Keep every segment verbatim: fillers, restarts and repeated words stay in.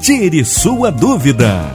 Tire sua dúvida.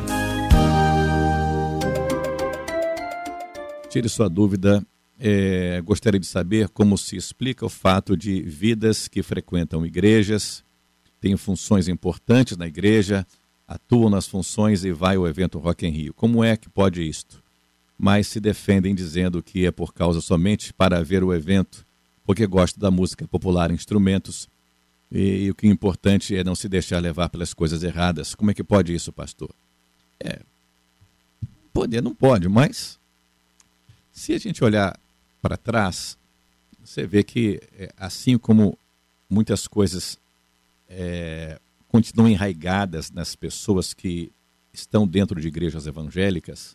Tire sua dúvida. É, gostaria de saber como se explica o fato de vidas que frequentam igrejas, têm funções importantes na igreja, atuam nas funções e vai ao evento Rock in Rio. Como é que pode isto? Mas se defendem dizendo que é por causa somente para ver o evento, porque gostam da música popular, instrumentos, e, e o que é importante é não se deixar levar pelas coisas erradas. Como é que pode isso, pastor? É, poder não pode, mas se a gente olhar para trás, você vê que é, assim como muitas coisas é, continuam enraigadas nas pessoas que estão dentro de igrejas evangélicas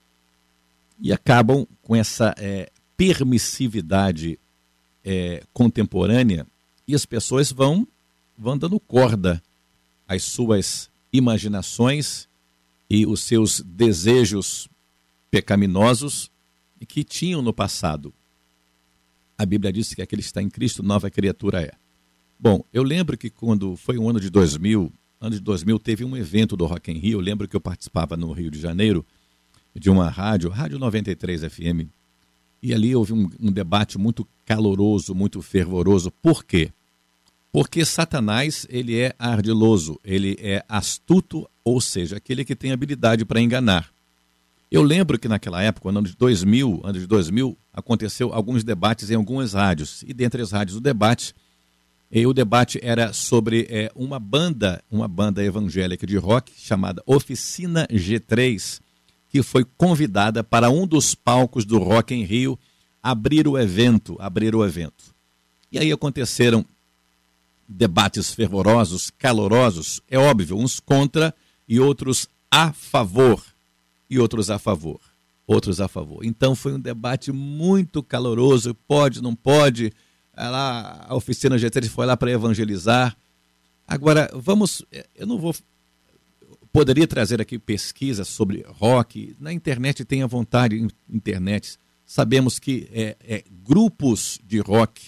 e acabam com essa é, permissividade é, contemporânea, e as pessoas vão, vão dando corda às suas imaginações e os seus desejos pecaminosos e que tinham no passado. A Bíblia diz que aquele que está em Cristo, nova criatura é. Bom, eu lembro que quando foi o ano de dois mil, ano de dois mil teve um evento do Rock in Rio. Eu lembro que eu participava no Rio de Janeiro de uma rádio, Rádio noventa e três F M, e ali houve um, um debate muito caloroso, muito fervoroso. Por quê? Porque Satanás, ele é ardiloso, ele é astuto, ou seja, aquele que tem habilidade para enganar. Eu lembro que naquela época, no ano de dois mil, ano de dois mil, aconteceu alguns debates em algumas rádios, e dentre as rádios o debate, e o debate era sobre é, uma banda, uma banda evangélica de rock chamada Oficina G três, que foi convidada para um dos palcos do Rock in Rio abrir o evento, abrir o evento. E aí aconteceram debates fervorosos, calorosos, é óbvio, uns contra e outros a favor, e outros a favor, outros a favor. Então foi um debate muito caloroso, pode, não pode, lá, a Oficina G três foi lá para evangelizar. Agora, vamos, eu não vou, poderia trazer aqui pesquisas sobre rock, na internet tem à vontade, internet, sabemos que é, é, grupos de rock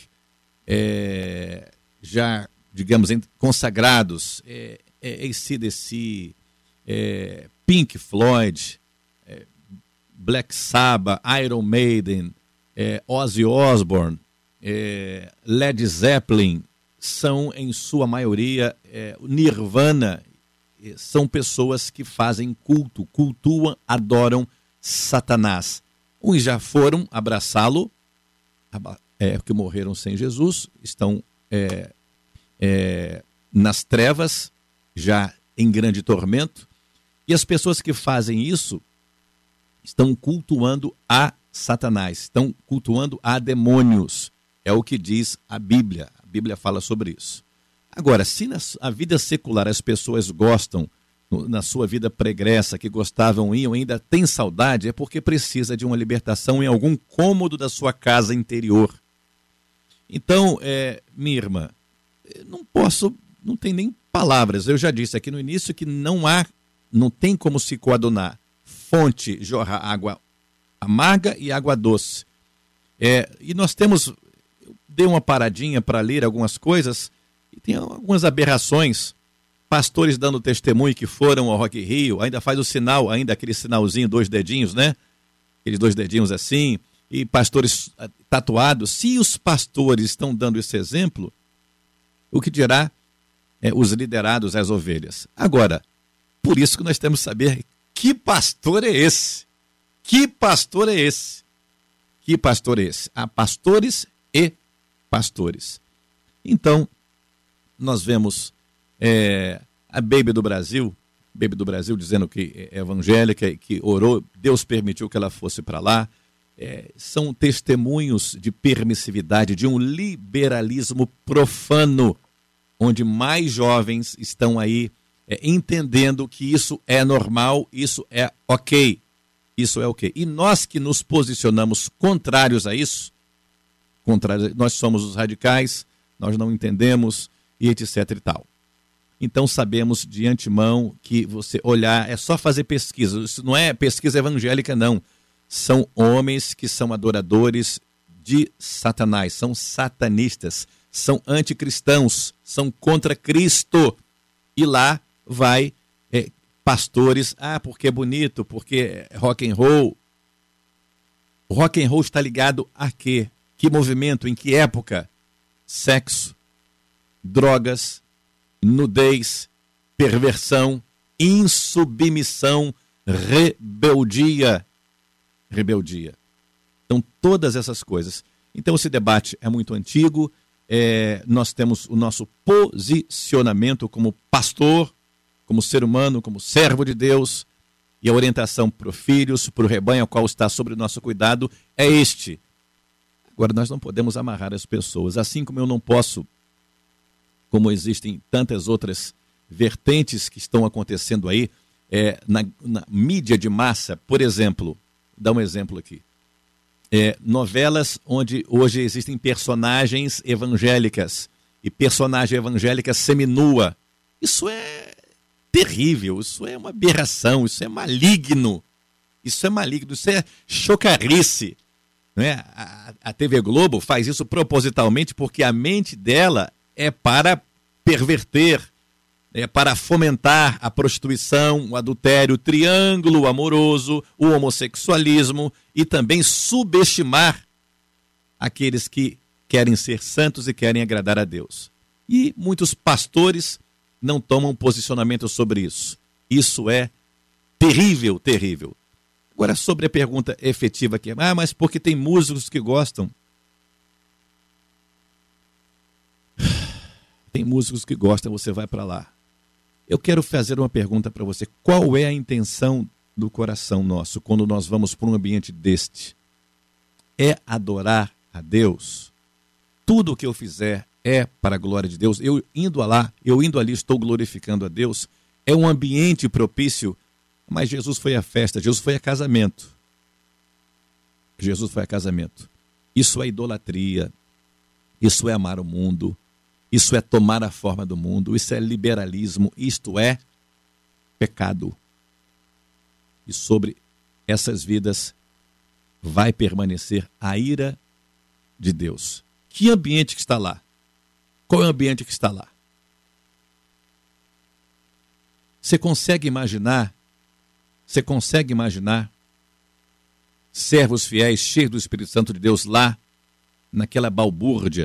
é, já, digamos, consagrados, é, é A C D C, é, Pink Floyd, é, Black Sabbath, Iron Maiden, é, Ozzy Osbourne, é, Led Zeppelin, são em sua maioria, é, Nirvana, é, são pessoas que fazem culto, cultuam, adoram Satanás. Uns já foram abraçá-lo, é, que morreram sem Jesus, estão é, é, nas trevas, já em grande tormento, e as pessoas que fazem isso estão cultuando a Satanás, estão cultuando a demônios, é o que diz a Bíblia, a Bíblia fala sobre isso. Agora, se na a vida secular as pessoas gostam, na sua vida pregressa, que gostavam, iam, ainda tem saudade, é porque precisa de uma libertação em algum cômodo da sua casa interior. Então, é, minha irmã, não posso, não tem nem palavras. Eu já disse aqui no início que não há, não tem como se coadunar. Fonte jorra água amarga e água doce. É, e nós temos, eu dei uma paradinha para ler algumas coisas, e tem algumas aberrações. Pastores dando testemunho que foram ao Rock in Rio, ainda faz o sinal, ainda aquele sinalzinho, dois dedinhos, né? Aqueles dois dedinhos assim, e pastores tatuados. Se os pastores estão dando esse exemplo, o que dirá é, os liderados, as ovelhas? Agora, por isso que nós temos que saber que pastor é esse? Que pastor é esse? Que pastor é esse? Há pastores e pastores. Então, nós vemos é, a Baby do Brasil, Baby do Brasil dizendo que é evangélica, que orou, Deus permitiu que ela fosse para lá. É, são testemunhos de permissividade, de um liberalismo profano, onde mais jovens estão aí é, entendendo que isso é normal, isso é ok, isso é ok. E nós que nos posicionamos contrários a isso, contrários, nós somos os radicais, nós não entendemos e etc e tal. Então sabemos de antemão que você olhar, é só fazer pesquisa, isso não é pesquisa evangélica não, são homens que são adoradores de Satanás, são satanistas, são anticristãos, são contra Cristo, e lá vai pastores, ah, porque é bonito, porque é rock and roll. O rock and roll está ligado a quê? Que movimento, em que época? Sexo, drogas, nudez, perversão, insubmissão, rebeldia. Rebeldia. Então, todas essas coisas. Então, esse debate é muito antigo. É, nós temos o nosso posicionamento como pastor, como ser humano, como servo de Deus, e a orientação para os filhos, para o rebanho ao qual está sob o nosso cuidado é este. Agora, nós não podemos amarrar as pessoas, assim como eu não posso, como existem tantas outras vertentes que estão acontecendo aí, é, na, na mídia de massa, por exemplo, dá um exemplo aqui, é, novelas onde hoje existem personagens evangélicas, e personagem evangélica seminua. Isso é terrível, isso é uma aberração, isso é maligno, isso é maligno, isso é chocarice. Né? A, a T V Globo faz isso propositalmente porque a mente dela é para perverter, é para fomentar a prostituição, o adultério, o triângulo amoroso, o homossexualismo e também subestimar aqueles que querem ser santos e querem agradar a Deus. E muitos pastores não tomam posicionamento sobre isso. Isso é terrível, terrível. Agora, sobre a pergunta efetiva aqui, ah, mas porque tem músicos que gostam. Tem músicos que gostam, você vai para lá. Eu quero fazer uma pergunta para você. Qual é a intenção do coração nosso quando nós vamos para um ambiente deste? É adorar a Deus? Tudo o que eu fizer é para a glória de Deus? Eu indo lá, eu indo ali, estou glorificando a Deus? É um ambiente propício? Mas Jesus foi a festa, Jesus foi a casamento. Jesus foi a casamento. Isso é idolatria, isso é amar o mundo, isso é tomar a forma do mundo, isso é liberalismo, isto é pecado. E sobre essas vidas vai permanecer a ira de Deus. Que ambiente que está lá? Qual é o ambiente que está lá? Você consegue imaginar, você consegue imaginar servos fiéis, cheios do Espírito Santo de Deus lá, naquela balbúrdia?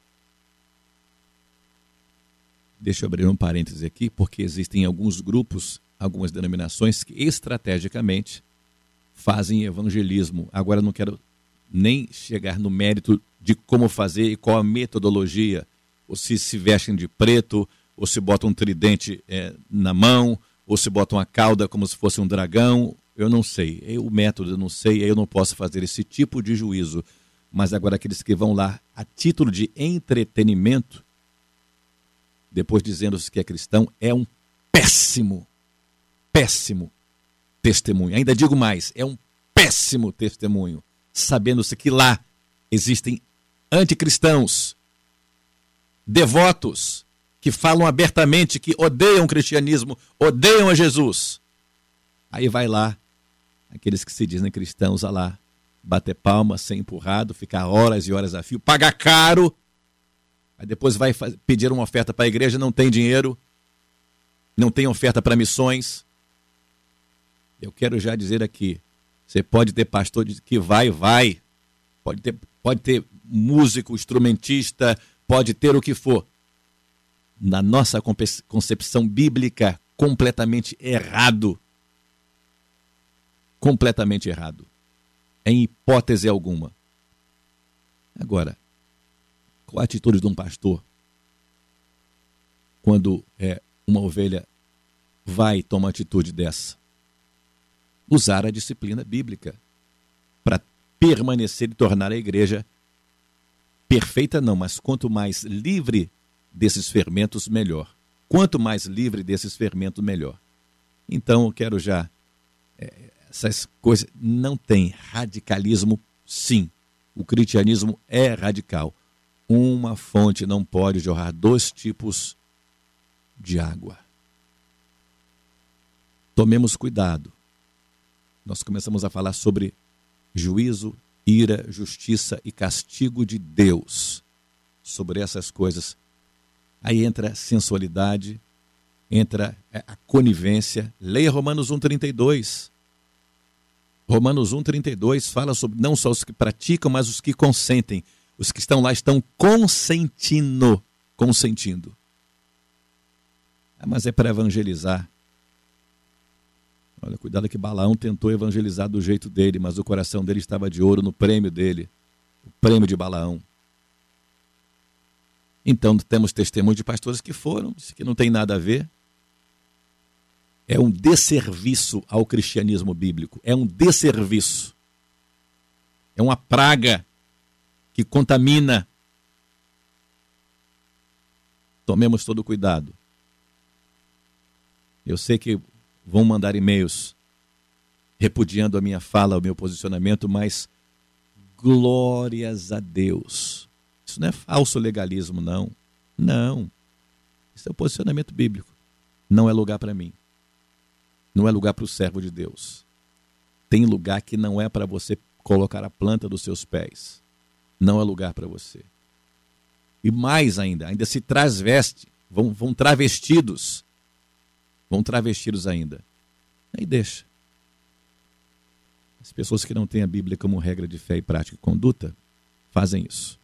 Deixa eu abrir um parêntese aqui, porque existem alguns grupos, algumas denominações que estrategicamente fazem evangelismo. Agora não quero nem chegar no mérito de como fazer e qual a metodologia, ou se se vestem de preto, ou se botam um tridente é, na mão, ou se botam a cauda como se fosse um dragão, eu não sei. Eu, o método eu não sei, eu não posso fazer esse tipo de juízo. Mas agora aqueles que vão lá a título de entretenimento, depois dizendo-se que é cristão, é um péssimo, péssimo testemunho. Ainda digo mais, é um péssimo testemunho, sabendo-se que lá existem anticristãos, devotos, que falam abertamente que odeiam o cristianismo, odeiam a Jesus. Aí vai lá, aqueles que se dizem cristãos, a lá, bater palma, ser empurrado, ficar horas e horas a fio, pagar caro. Aí depois vai pedir uma oferta para a igreja, não tem dinheiro, não tem oferta para missões. Eu quero já dizer aqui, você pode ter pastor que vai, vai. Pode ter, pode ter músico, instrumentista, pode ter o que for. Na nossa concepção bíblica, completamente errado. Completamente errado. Em hipótese alguma. Agora, qual a atitude de um pastor quando é, uma ovelha vai tomar uma atitude dessa? Usar a disciplina bíblica para permanecer e tornar a igreja perfeita não, mas quanto mais livre desses fermentos, melhor. Quanto mais livre desses fermentos, melhor. Então, eu quero já... É, essas coisas... Não tem radicalismo, sim. O cristianismo é radical. Uma fonte não pode jorrar dois tipos de água. Tomemos cuidado. Nós começamos a falar sobre juízo, ira, justiça e castigo de Deus. Sobre essas coisas. Aí entra sensualidade, entra a conivência. Leia Romanos um, trinta e dois. Romanos um, trinta e dois fala sobre não só os que praticam, mas os que consentem. Os que estão lá estão consentindo. Consentindo. Ah, mas é para evangelizar. Olha, cuidado que Balaão tentou evangelizar do jeito dele, mas o coração dele estava de ouro no prêmio dele. O prêmio de Balaão. Então temos testemunho de pastores que foram, disse que não tem nada a ver. É um desserviço ao cristianismo bíblico. É um desserviço. É uma praga que contamina. Tomemos todo cuidado. Eu sei que vão mandar e-mails repudiando a minha fala, o meu posicionamento, mas glórias a Deus. Isso não é falso legalismo, não. Não. Isso é o posicionamento bíblico. Não é lugar para mim. Não é lugar para o servo de Deus. Tem lugar que não é para você colocar a planta dos seus pés. Não é lugar para você. E mais ainda, ainda se transveste, vão, vão travestidos. Vão travestidos ainda. Aí deixa. As pessoas que não têm a Bíblia como regra de fé e prática e conduta, fazem isso.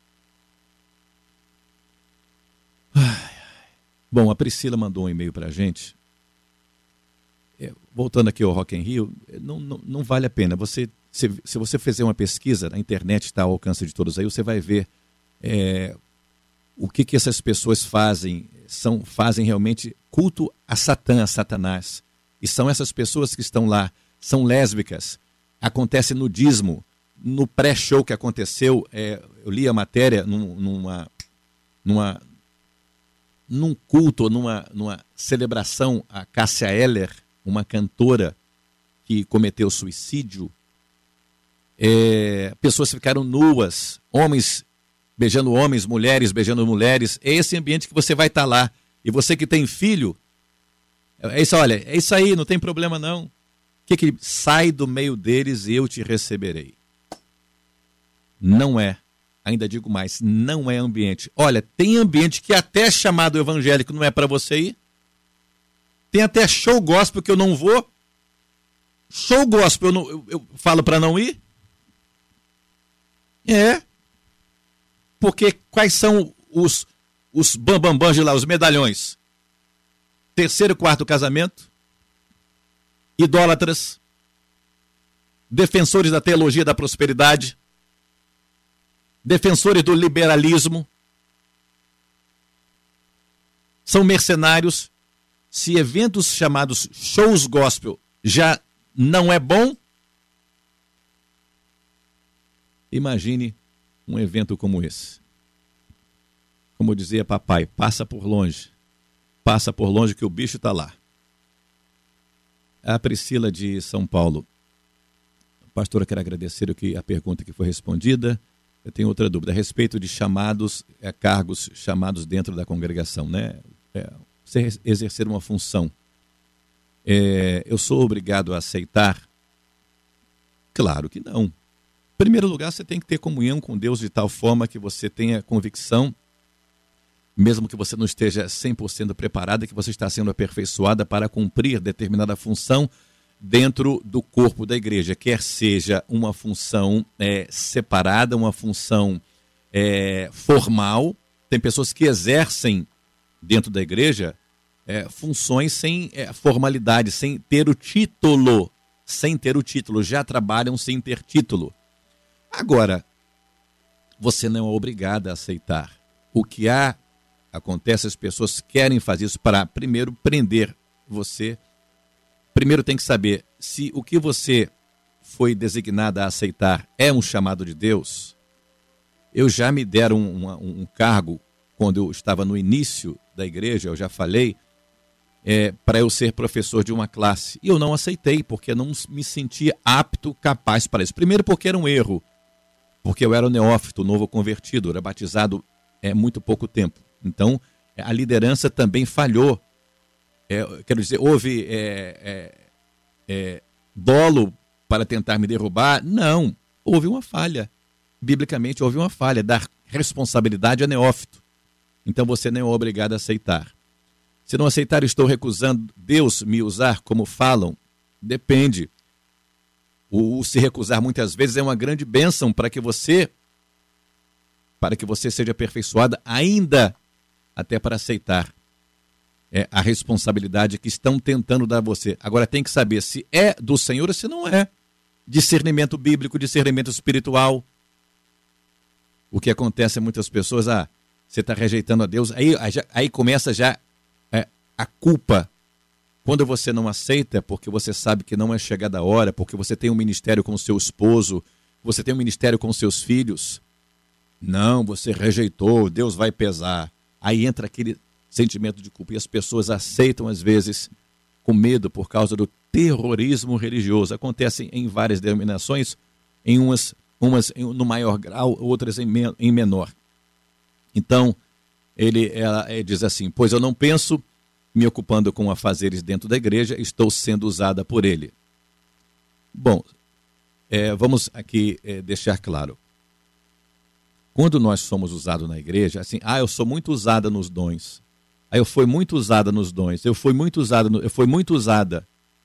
Ai, bom, a Priscila mandou um e-mail para a gente. É, voltando aqui ao Rock in Rio, não, não, não vale a pena. Você, se, se você fizer uma pesquisa, na internet está ao alcance de todos aí, você vai ver é, o que, que essas pessoas fazem. São, fazem realmente culto a Satã, a Satanás. E são essas pessoas que estão lá, são lésbicas. Acontece nudismo. No pré-show que aconteceu, é, eu li a matéria num, numa, numa, num culto, numa, numa celebração a Cássia Eller, uma cantora que cometeu suicídio. É, pessoas ficaram nuas, homens beijando homens, mulheres beijando mulheres. É esse ambiente que você vai estar lá. E você que tem filho, é isso, olha, é isso aí, não tem problema não. O que que sai do meio deles e eu te receberei? Não é, ainda digo mais, não é ambiente. Olha, tem ambiente que até chamado evangélico não é para você ir. Tem até show gospel que eu não vou. Show gospel eu, não, eu, eu falo para não ir. É. Porque quais são os, os bambambãs de lá, os medalhões? Terceiro e quarto casamento. Idólatras. Defensores da teologia da prosperidade. Defensores do liberalismo. São mercenários. Se eventos chamados shows gospel já não é bom, imagine um evento como esse. Como dizia papai, passa por longe. Passa por longe que o bicho está lá. A Priscila de São Paulo. Pastora, quero agradecer o que, a pergunta que foi respondida. Eu tenho outra dúvida a respeito de chamados, é, cargos chamados dentro da congregação, né? É, você exercer uma função. É, eu sou obrigado a aceitar? Claro que não. Em primeiro lugar, você tem que ter comunhão com Deus de tal forma que você tenha convicção, mesmo que você não esteja cem por cento preparada, que você está sendo aperfeiçoada para cumprir determinada função dentro do corpo da igreja, quer seja uma função é, separada, uma função é, formal. Tem pessoas que exercem dentro da igreja é, funções sem é, formalidade, sem ter o título, sem ter o título, já trabalham sem ter título. Agora, você não é obrigada a aceitar. O que há, acontece, as pessoas querem fazer isso para, primeiro, prender você. Primeiro tem que saber se o que você foi designada a aceitar é um chamado de Deus. Eu já me deram um, um, um cargo, quando eu estava no início da igreja, eu já falei, é, para eu ser professor de uma classe. E eu não aceitei, porque eu não me sentia apto, capaz para isso. Primeiro porque era um erro, porque eu era um neófito, novo convertido, era batizado há é, muito pouco tempo. Então, a liderança também falhou. É, quero dizer, houve é, é, é, dolo para tentar me derrubar? Não, houve uma falha. Biblicamente, houve uma falha, dar responsabilidade a neófito. Então, você não é obrigado a aceitar. Se não aceitar, estou recusando Deus me usar como falam? Depende. O, o se recusar muitas vezes é uma grande bênção para que você, para que você seja aperfeiçoada ainda até para aceitar é, a responsabilidade que estão tentando dar a você. Agora tem que saber se é do Senhor ou se não é. Discernimento bíblico, discernimento espiritual. O que acontece é muitas pessoas, ah, você está rejeitando a Deus, aí, aí, aí começa já é, a culpa. Quando você não aceita, é porque você sabe que não é chegada a hora, porque você tem um ministério com o seu esposo, você tem um ministério com os seus filhos. Não, você rejeitou, Deus vai pesar. Aí entra aquele sentimento de culpa e as pessoas aceitam às vezes com medo por causa do terrorismo religioso. Acontece em várias denominações, em umas, umas no maior grau, outras em, men em menor. Então, ele, ela, ele diz assim, pois eu não penso me ocupando com afazeres dentro da igreja, estou sendo usada por ele. Bom, é, vamos aqui é, deixar claro. Quando nós somos usados na igreja, assim, ah, eu sou muito usada nos dons. Ah, eu fui muito usada nos dons. Eu fui muito usada, no, eu fui muito usada.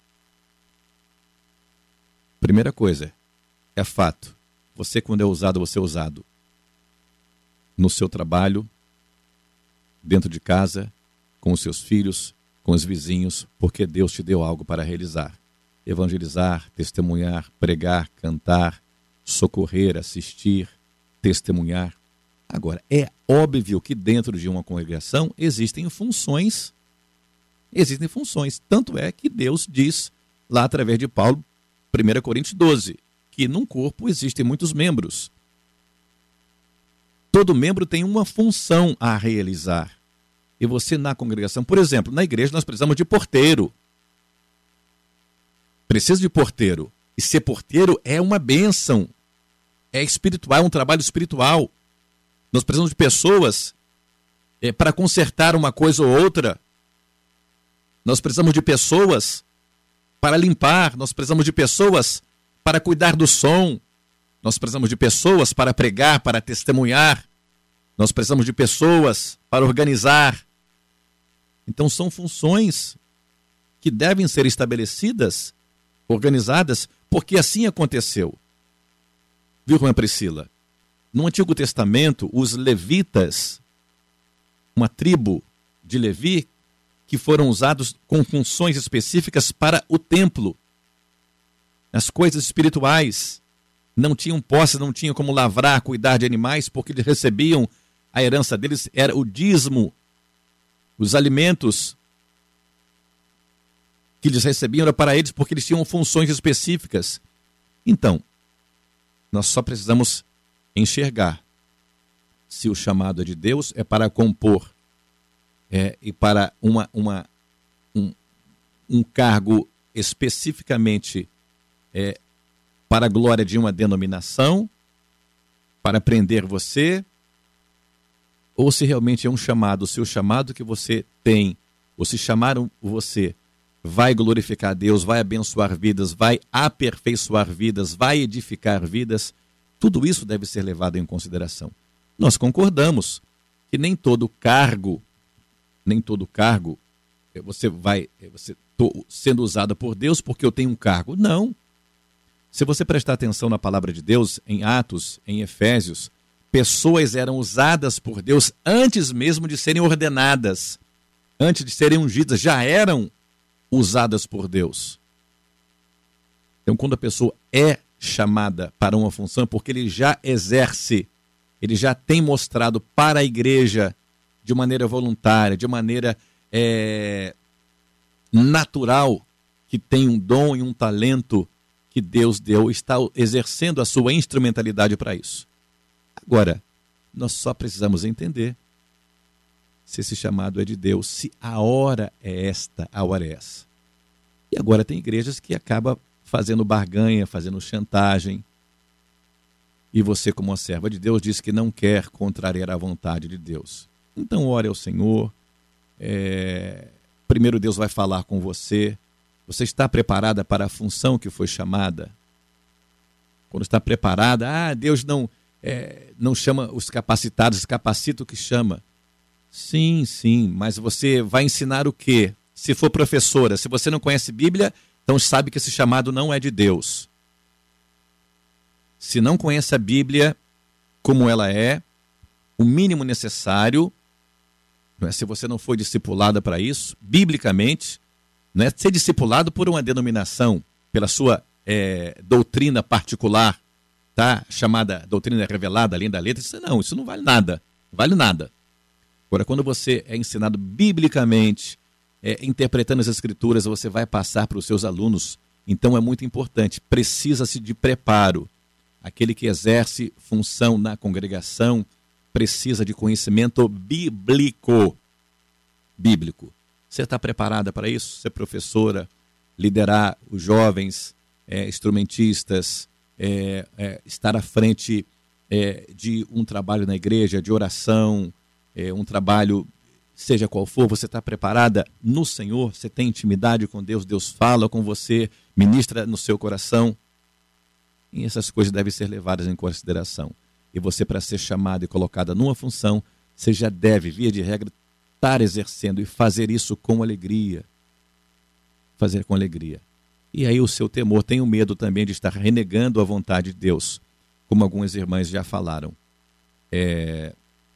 Primeira coisa, é fato. Você, quando é usado, você é usado. No seu trabalho, dentro de casa, com os seus filhos, com os vizinhos, porque Deus te deu algo para realizar. Evangelizar, testemunhar, pregar, cantar, socorrer, assistir, testemunhar. Agora, é óbvio que dentro de uma congregação existem funções, existem funções. Tanto é que Deus diz, lá através de Paulo, primeira Coríntios doze, que num corpo existem muitos membros. Todo membro tem uma função a realizar. E você na congregação, por exemplo, na igreja nós precisamos de porteiro. Precisa de porteiro. E ser porteiro é uma bênção. É espiritual, é um trabalho espiritual. Nós precisamos de pessoas é, para consertar uma coisa ou outra. Nós precisamos de pessoas para limpar. Nós precisamos de pessoas para cuidar do som. Nós precisamos de pessoas para pregar, para testemunhar. Nós precisamos de pessoas para organizar. Então são funções que devem ser estabelecidas, organizadas, porque assim aconteceu. Viu, irmã Priscila? No Antigo Testamento, os levitas, uma tribo de Levi, que foram usados com funções específicas para o templo. As coisas espirituais. Não tinham posse, não tinham como lavrar, cuidar de animais, porque eles recebiam, a herança deles era o dízimo. Os alimentos que eles recebiam era para eles porque eles tinham funções específicas. Então, nós só precisamos enxergar se o chamado é de Deus, é para compor é, e para uma, uma, um, um cargo especificamente é, para a glória de uma denominação, para prender você, ou se realmente é um chamado, se o chamado que você tem, ou se chamaram você, vai glorificar a Deus, vai abençoar vidas, vai aperfeiçoar vidas, vai edificar vidas, tudo isso deve ser levado em consideração. Nós concordamos que nem todo cargo, nem todo cargo, você vai, você tô sendo usado por Deus porque eu tenho um cargo. Não. Se você prestar atenção na palavra de Deus, em Atos, em Efésios, pessoas eram usadas por Deus antes mesmo de serem ordenadas, antes de serem ungidas, já eram usadas por Deus. Então, quando a pessoa é chamada para uma função, porque ele já exerce, ele já tem mostrado para a igreja, de maneira voluntária, de maneira é, natural, que tem um dom e um talento que Deus deu, está exercendo a sua instrumentalidade para isso. Agora, nós só precisamos entender se esse chamado é de Deus, se a hora é esta, a hora é essa. E agora tem igrejas que acabam fazendo barganha, fazendo chantagem, e você, como uma serva de Deus, diz que não quer contrariar a vontade de Deus. Então, ore ao Senhor, é... primeiro Deus vai falar com você. Você está preparada para a função que foi chamada? Quando está preparada, ah, Deus não, é, não chama os capacitados, capacita o que chama. Sim, sim, mas você vai ensinar o quê? Se for professora, se você não conhece Bíblia, então sabe que esse chamado não é de Deus. Se não conhece a Bíblia como ela é, o mínimo necessário, não é, se você não foi discipulada para isso, biblicamente, não é ser discipulado por uma denominação, pela sua é, doutrina particular, tá? Chamada doutrina revelada, além da letra, isso não, isso não vale nada, não vale nada. Agora, quando você é ensinado biblicamente, é, interpretando as escrituras, você vai passar para os seus alunos, então é muito importante, precisa-se de preparo. Aquele que exerce função na congregação precisa de conhecimento bíblico. Bíblico. Você está preparada para isso? Ser professora, liderar os jovens, é, instrumentistas, é, é, estar à frente é, de um trabalho na igreja, de oração, é, um trabalho, seja qual for, você está preparada no Senhor? Você tem intimidade com Deus? Deus fala com você, ministra no seu coração? E essas coisas devem ser levadas em consideração. E você, para ser chamada e colocada numa função, você já deve, via de regra, estar exercendo e fazer isso com alegria. Fazer com alegria. E aí o seu temor, tem o medo também de estar renegando a vontade de Deus, como algumas irmãs já falaram. É...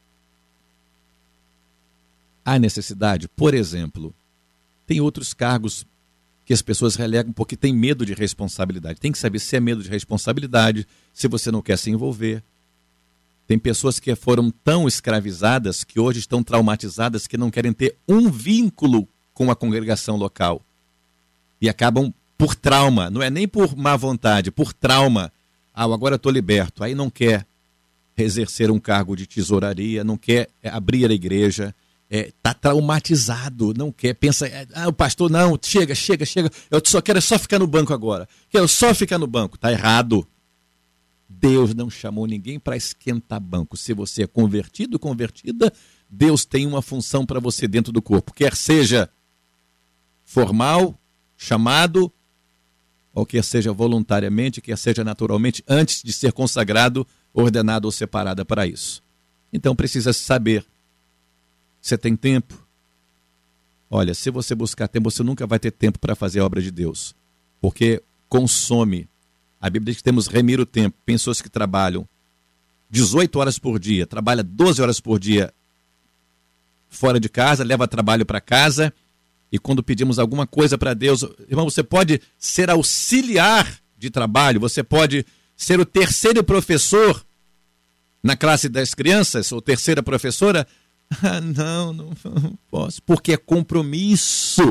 Há necessidade, por exemplo, tem outros cargos que as pessoas relegam porque tem medo de responsabilidade. Tem que saber se é medo de responsabilidade, se você não quer se envolver. Tem pessoas que foram tão escravizadas que hoje estão traumatizadas que não querem ter um vínculo com a congregação local. E acabam por trauma, não é nem por má vontade, por trauma. Ah, agora estou liberto. Aí não quer exercer um cargo de tesouraria, não quer abrir a igreja. Está é, traumatizado, não quer, pensa, ah, o pastor, não, chega, chega, chega, eu só quero só ficar no banco agora, quero só ficar no banco. Está errado. Deus não chamou ninguém para esquentar banco. Se você é convertido, convertida, Deus tem uma função para você dentro do corpo, quer seja formal, chamado, ou quer seja voluntariamente, quer seja naturalmente, antes de ser consagrado, ordenado ou separada para isso. Então precisa saber. Você tem tempo? Olha, se você buscar tempo, você nunca vai ter tempo para fazer a obra de Deus, porque consome. A Bíblia diz que temos remir o tempo. Pessoas que trabalham dezoito horas por dia, trabalha doze horas por dia fora de casa, leva trabalho para casa, e quando pedimos alguma coisa para Deus, irmão, você pode ser auxiliar de trabalho, você pode ser o terceiro professor na classe das crianças, ou terceira professora. Ah, não, não, não posso, porque é compromisso.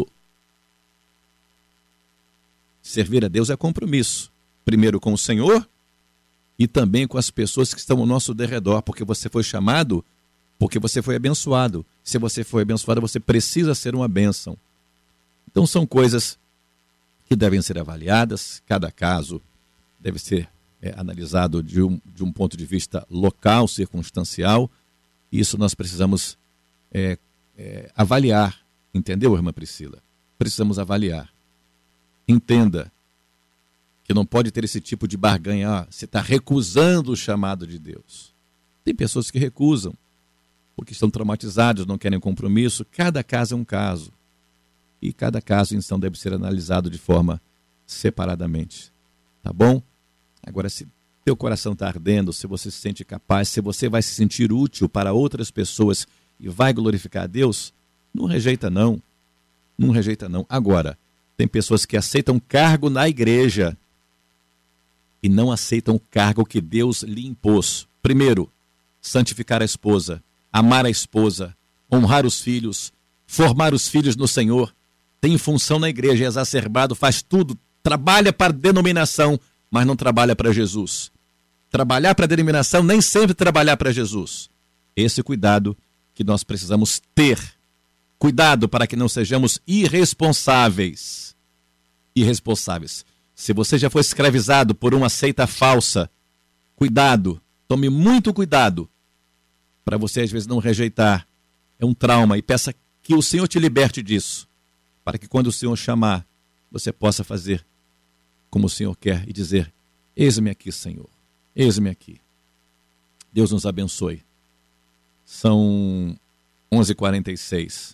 Servir a Deus é compromisso. Primeiro com o Senhor e também com as pessoas que estão ao nosso derredor, porque você foi chamado, porque você foi abençoado. Se você foi abençoado, você precisa ser uma bênção. Então são coisas que devem ser avaliadas, cada caso deve ser é, analisado de um, de um ponto de vista local, circunstancial. Isso nós precisamos é, é, avaliar, entendeu, irmã Priscila? Precisamos avaliar. Entenda que não pode ter esse tipo de barganha. Ah, você está recusando o chamado de Deus. Tem pessoas que recusam, porque estão traumatizados, não querem compromisso. Cada caso é um caso. E cada caso, então, deve ser analisado de forma separadamente. Tá bom? Agora, se teu coração está ardendo, se você se sente capaz, se você vai se sentir útil para outras pessoas e vai glorificar a Deus, não rejeita não. Não rejeita não. Agora, tem pessoas que aceitam cargo na igreja e não aceitam o cargo que Deus lhe impôs. Primeiro, santificar a esposa, amar a esposa, honrar os filhos, formar os filhos no Senhor. Tem função na igreja, é exacerbado, faz tudo, trabalha para a denominação, mas não trabalha para Jesus. Trabalhar para a denominação, nem sempre trabalhar para Jesus. Esse cuidado que nós precisamos ter. Cuidado para que não sejamos irresponsáveis. Irresponsáveis. Se você já foi escravizado por uma seita falsa, cuidado, tome muito cuidado para você às vezes não rejeitar. É um trauma e peça que o Senhor te liberte disso, para que quando o Senhor chamar, você possa fazer como o Senhor quer e dizer: eis-me aqui, Senhor, eis-me aqui. Deus nos abençoe. São onze e quarenta e seis.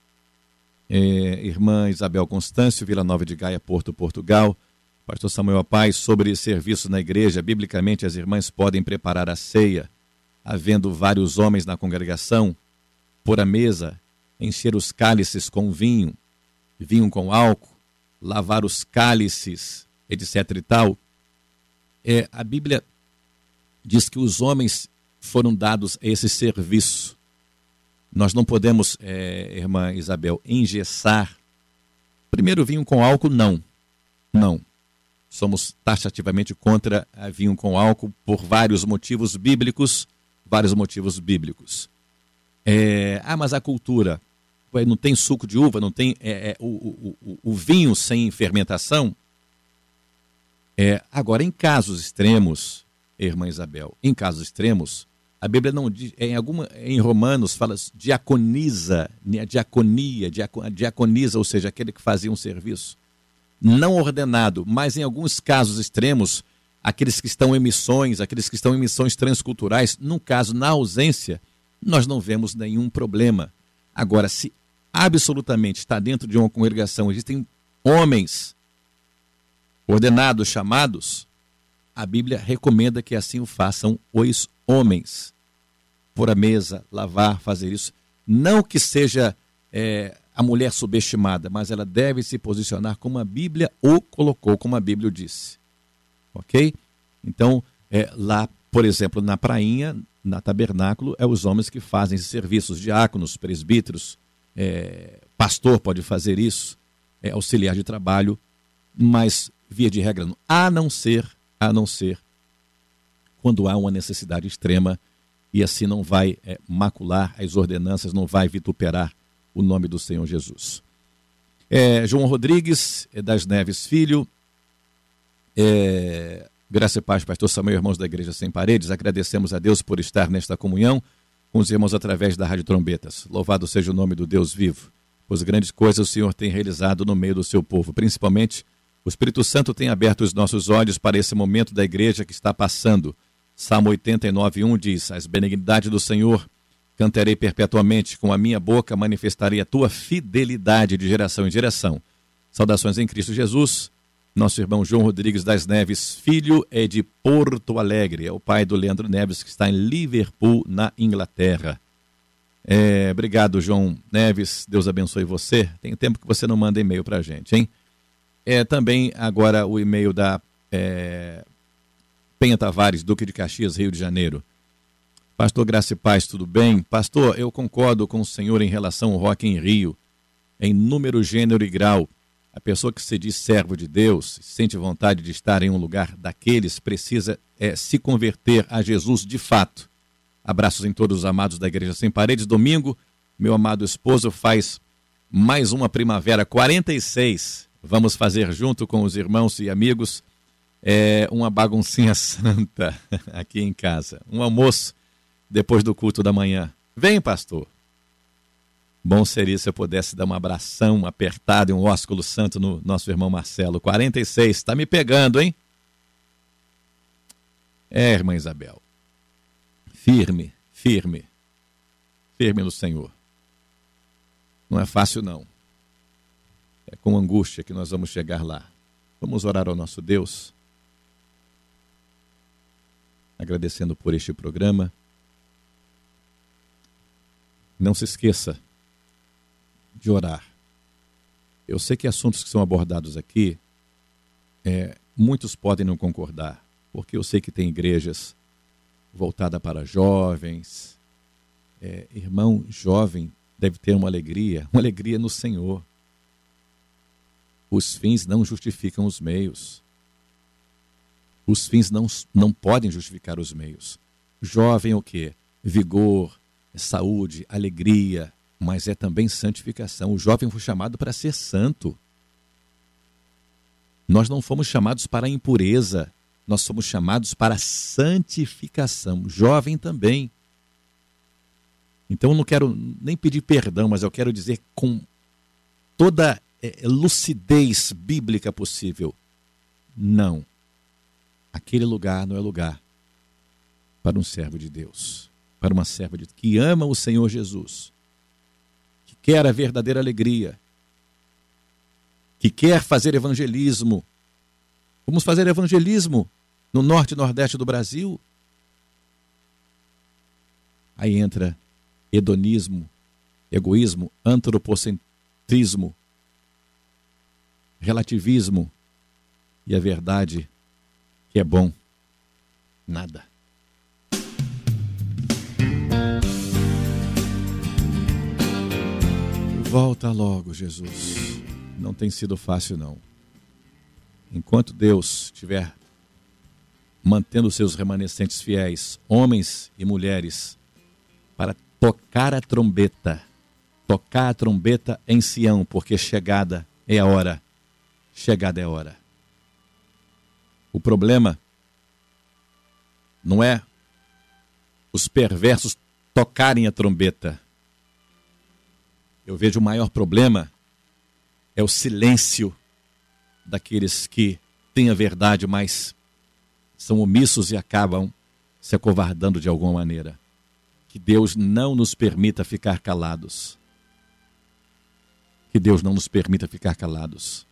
É, irmã Isabel Constâncio, Vila Nova de Gaia, Porto, Portugal. Pastor Samuel Paz, sobre serviço na igreja, biblicamente as irmãs podem preparar a ceia, havendo vários homens na congregação, pôr a mesa, encher os cálices com vinho, vinho com álcool, lavar os cálices, etc e tal. É, a Bíblia diz que os homens foram dados a esse serviço. Nós não podemos, é, irmã Isabel, engessar. Primeiro, vinho com álcool, não. Não. Somos taxativamente contra a vinho com álcool por vários motivos bíblicos, vários motivos bíblicos. É, ah, mas a cultura, não tem suco de uva, não tem é, é, o, o, o, o vinho sem fermentação. É, agora, em casos extremos, irmã Isabel, em casos extremos, a Bíblia não diz, em, alguma, em Romanos fala diaconiza, diaconia, diaconiza, ou seja, aquele que fazia um serviço não ordenado, mas em alguns casos extremos, aqueles que estão em missões, aqueles que estão em missões transculturais, num caso, na ausência, nós não vemos nenhum problema. Agora, se absolutamente está dentro de uma congregação, existem homens ordenados, chamados, a Bíblia recomenda que assim o façam os homens. Pôr a mesa, lavar, fazer isso. Não que seja é, a mulher subestimada, mas ela deve se posicionar como a Bíblia o colocou, como a Bíblia o disse. Ok? Então, é, lá, por exemplo, na prainha, na tabernáculo, é os homens que fazem esses serviços, diáconos, presbíteros, é, pastor pode fazer isso, é, auxiliar de trabalho, mas via de regra, não. a não ser, a não ser quando há uma necessidade extrema, e assim não vai é, macular as ordenanças, não vai vituperar o nome do Senhor Jesus. É, João Rodrigues, é, das Neves Filho, é, graça e paz, pastor Samuel, irmãos da Igreja Sem Paredes, agradecemos a Deus por estar nesta comunhão com os irmãos através da Rádio Trombetas. Louvado seja o nome do Deus vivo, pois grandes coisas o Senhor tem realizado no meio do seu povo, principalmente o Espírito Santo tem aberto os nossos olhos para esse momento da igreja que está passando. Salmo oitenta e nove, um diz, as benignidades do Senhor cantarei perpetuamente, com a minha boca manifestarei a tua fidelidade de geração em geração. Saudações em Cristo Jesus. Nosso irmão João Rodrigues das Neves Filho é de Porto Alegre, é o pai do Leandro Neves, que está em Liverpool, na Inglaterra. É, obrigado, João Neves, Deus abençoe você. Tem tempo que você não manda e-mail para a gente, hein? É, também agora o e-mail da é, Penha Tavares, Duque de Caxias, Rio de Janeiro. Pastor Graça e Paz, tudo bem? Pastor, eu concordo com o senhor em relação ao Rock em Rio, em número, gênero e grau. A pessoa que se diz servo de Deus, sente vontade de estar em um lugar daqueles, precisa é, se converter a Jesus de fato. Abraços em todos os amados da Igreja Sem Paredes. Domingo, meu amado esposo faz mais uma primavera quarenta e seis. Vamos fazer junto com os irmãos e amigos é, uma baguncinha santa aqui em casa. Um almoço depois do culto da manhã. Vem, pastor. Bom seria se eu pudesse dar um abração apertado e um ósculo santo no nosso irmão Marcelo. quarenta e seis, está me pegando, hein? É, irmã Isabel. Firme, firme. Firme no Senhor. Não é fácil, não. É com angústia que nós vamos chegar lá. Vamos orar ao nosso Deus, agradecendo por este programa. Não se esqueça de orar. Eu sei que assuntos que são abordados aqui, é, muitos podem não concordar, porque eu sei que tem igrejas voltadas para jovens. É, irmão jovem deve ter uma alegria, uma alegria no Senhor. Os fins não justificam os meios. Os fins não, não podem justificar os meios. Jovem é o quê? Vigor, saúde, alegria, mas é também santificação. O jovem foi chamado para ser santo. Nós não fomos chamados para a impureza, nós fomos chamados para a santificação. Jovem também. Então eu não quero nem pedir perdão, mas eu quero dizer com toda é, lucidez bíblica possível, não. Aquele lugar não é lugar para um servo de Deus, para uma serva de Deus que ama o Senhor Jesus, quer a verdadeira alegria, que quer fazer evangelismo. Vamos fazer evangelismo no norte e nordeste do Brasil. Aí entra hedonismo, egoísmo, antropocentrismo, relativismo e a verdade que é bom, nada. Volta logo, Jesus. Não tem sido fácil, não. Enquanto Deus estiver mantendo seus remanescentes fiéis, homens e mulheres, para tocar a trombeta, tocar a trombeta em Sião, porque chegada é a hora, chegada é a hora. O problema não é os perversos tocarem a trombeta. Eu vejo o maior problema é o silêncio daqueles que têm a verdade, mas são omissos e acabam se acovardando de alguma maneira. Que Deus não nos permita ficar calados. Que Deus não nos permita ficar calados.